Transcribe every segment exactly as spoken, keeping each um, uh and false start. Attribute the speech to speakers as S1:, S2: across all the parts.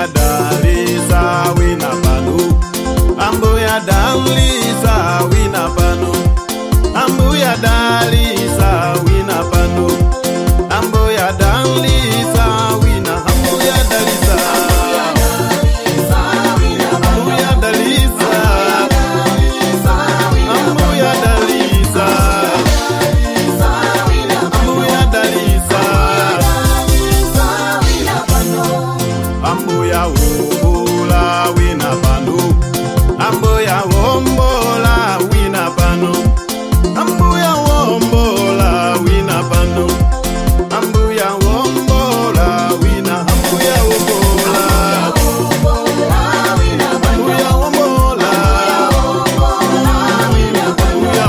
S1: Ambuya dalisa wina pano. Ambuya dalisa wina pano. Ambuya dalisa wina pano. Ambuya dalisa wina. Ambuya dalisa. Ambuya dalisa. Ambuya dalisa. Ambuya dalisa. Ambuya wombola wina pano. Ambuya wombola wina pano. Ambuya wombola wina pano. Ambuya wombola wina. Ambuya wombola. Ambuya wombola. Ambuya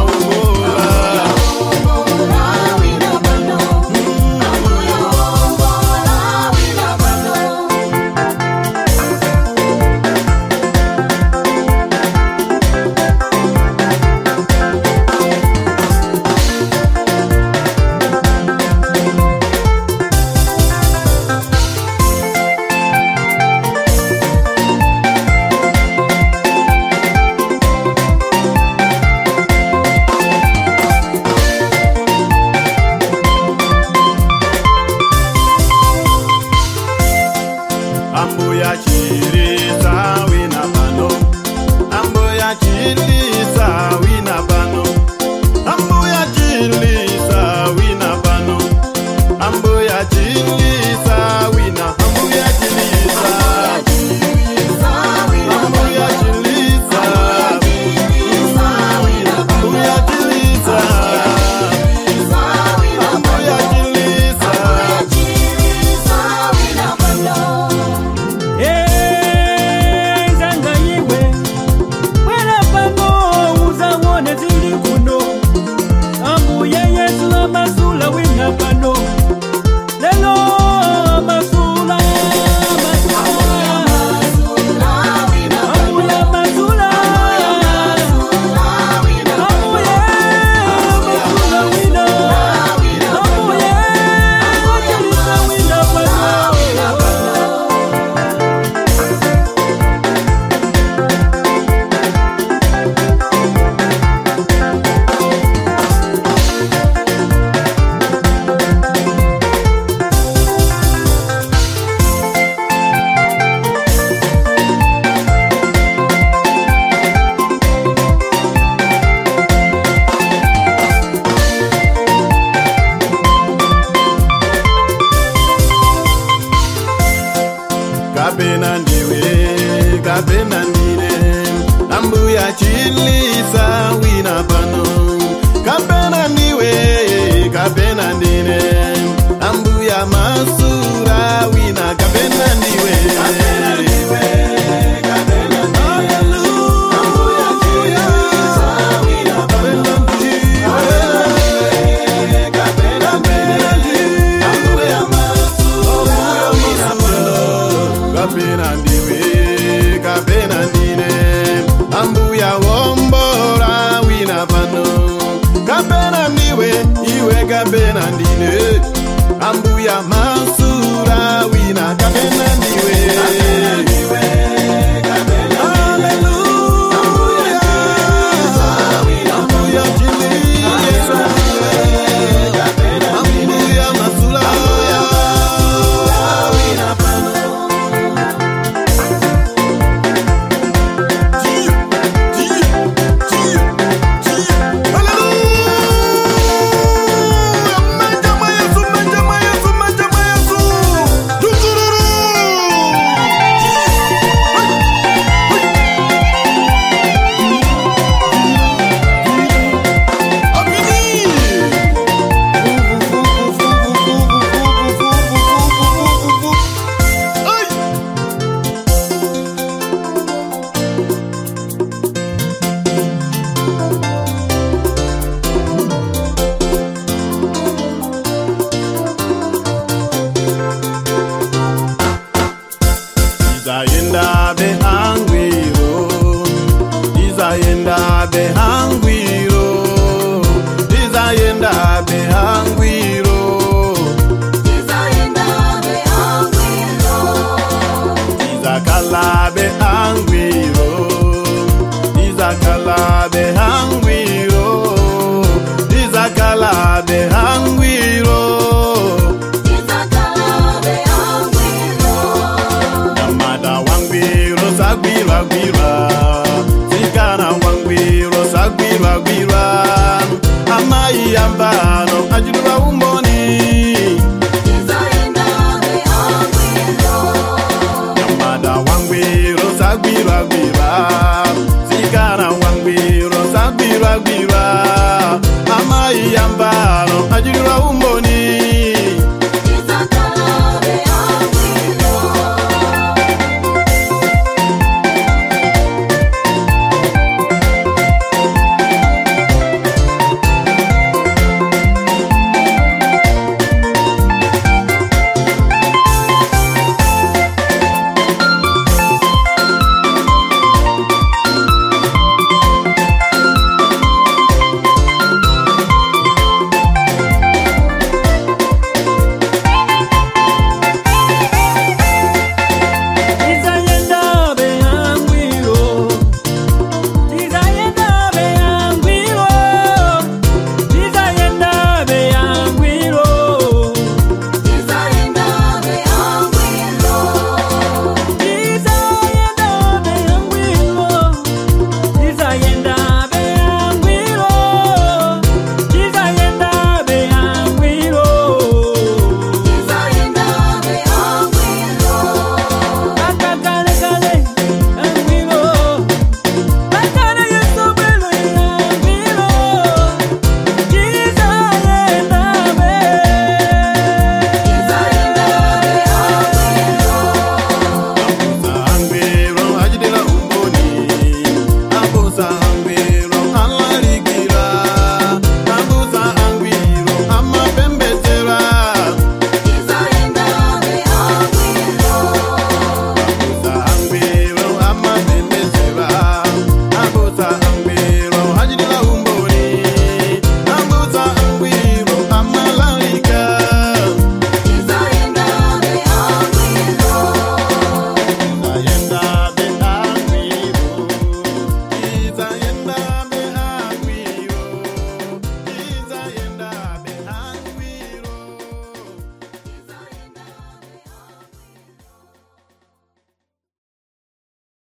S1: Ambuya chilisa wina pano. Ambuya chilisa wina pano. Ambuya chilisa wina pano. Ambuya chilisa wina. Ambuya chilisa. Ambuya chilisa. Ambuya chilisa. Ambuya chilisa. Kapena ndiwe, kapena ndine. Ambuya chilisa wina pano. Kapena ndiwe, kapena ndine. Ambuya masura wina. Kapena ndiwe, kapena ndiwe, kapena ndine. Ambuya chilisa wina. Kapena ndiwe, kapena ndine. Ambuya masura wina pano. Kapena ndiwe, kapena ndine. Ambuya wombola wina pano. Kapena ndiwe, iwe kapena ndine. Ambuya masura wina. Kapena ndiwe, kapena ndiwe, kapena hallelujah. Ambuya chilisa wina. Ambuya chilisa. Ambuya masura wina pano. sagwirwa gwirwa sikana wangwiro sagwirwa gwirwa amai yambano ajirwa umboni yamada wangwiro sagwirwa gwirwa sikana wangwiro sagwirwa gwirwa amai yambano ajirwa umboni